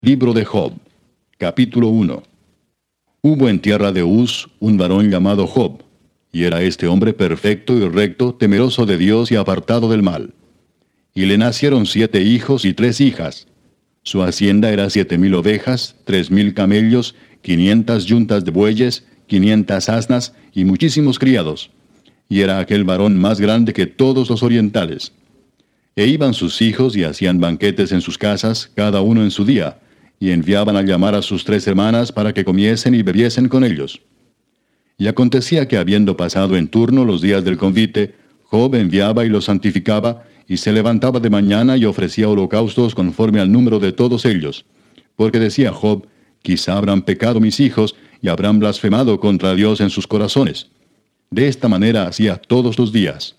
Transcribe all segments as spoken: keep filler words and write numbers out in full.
Libro de Job, capítulo uno. Hubo en tierra de Uz un varón llamado Job, y era este hombre perfecto y recto, temeroso de Dios y apartado del mal. Y le nacieron siete hijos y tres hijas. Su hacienda era siete mil ovejas, tres mil camellos, quinientas yuntas de bueyes, quinientas asnas y muchísimos criados. Y era aquel varón más grande que todos los orientales. E iban sus hijos y hacían banquetes en sus casas, cada uno en su día, y enviaban a llamar a sus tres hermanas para que comiesen y bebiesen con ellos. Y acontecía que habiendo pasado en turno los días del convite, Job enviaba y los santificaba, y se levantaba de mañana y ofrecía holocaustos conforme al número de todos ellos. Porque decía Job, quizá habrán pecado mis hijos, y habrán blasfemado contra Dios en sus corazones. De esta manera hacía todos los días.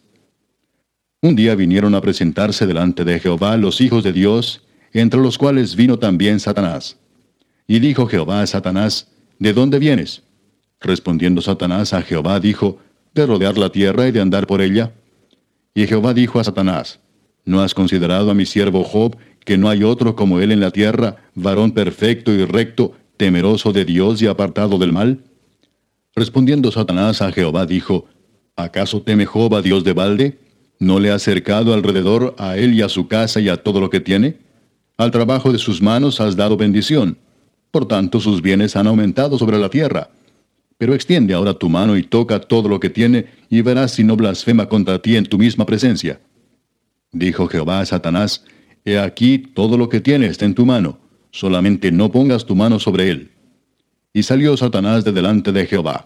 Un día vinieron a presentarse delante de Jehová los hijos de Dios, entre los cuales vino también Satanás. Y dijo Jehová a Satanás, ¿de dónde vienes? Respondiendo Satanás a Jehová dijo, de rodear la tierra y de andar por ella. Y Jehová dijo a Satanás, ¿no has considerado a mi siervo Job, que no hay otro como él en la tierra, varón perfecto y recto, temeroso de Dios y apartado del mal? Respondiendo Satanás a Jehová dijo, ¿acaso teme Job a Dios de balde? ¿No le ha cercado alrededor a él y a su casa y a todo lo que tiene? Al trabajo de sus manos has dado bendición. Por tanto, sus bienes han aumentado sobre la tierra. Pero extiende ahora tu mano y toca todo lo que tiene, y verás si no blasfema contra ti en tu misma presencia. Dijo Jehová a Satanás, He aquí todo lo que tiene está en tu mano, solamente no pongas tu mano sobre él. Y salió Satanás de delante de Jehová.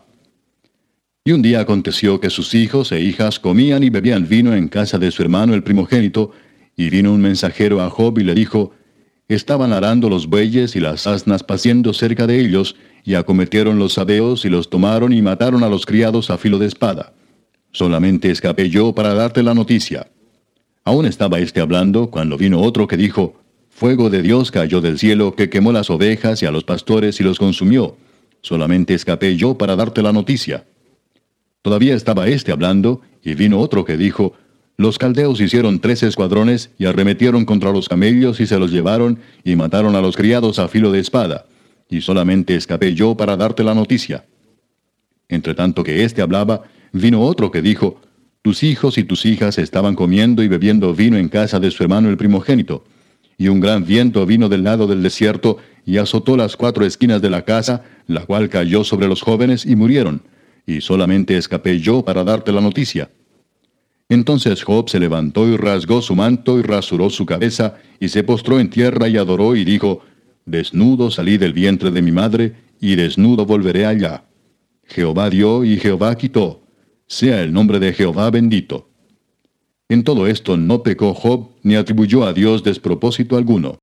Y un día aconteció que sus hijos e hijas comían y bebían vino en casa de su hermano el primogénito, y vino un mensajero a Job y le dijo, Estaban arando los bueyes y las asnas paciendo cerca de ellos, y acometieron los sabeos y los tomaron y mataron a los criados a filo de espada. Solamente escapé yo para darte la noticia. Aún estaba éste hablando, cuando vino otro que dijo, Fuego de Dios cayó del cielo, que quemó las ovejas y a los pastores y los consumió. Solamente escapé yo para darte la noticia. Todavía estaba éste hablando, y vino otro que dijo, Los caldeos hicieron tres escuadrones, y arremetieron contra los camellos, y se los llevaron, y mataron a los criados a filo de espada. Y solamente escapé yo para darte la noticia. Entre tanto que éste hablaba, vino otro que dijo, Tus hijos y tus hijas estaban comiendo y bebiendo vino en casa de su hermano el primogénito. Y un gran viento vino del lado del desierto, y azotó las cuatro esquinas de la casa, la cual cayó sobre los jóvenes, y murieron. Y solamente escapé yo para darte la noticia. Entonces Job se levantó y rasgó su manto y rasuró su cabeza, y se postró en tierra y adoró y dijo, Desnudo salí del vientre de mi madre, y desnudo volveré allá. Jehová dio y Jehová quitó. Sea el nombre de Jehová bendito. En todo esto no pecó Job, ni atribuyó a Dios despropósito alguno.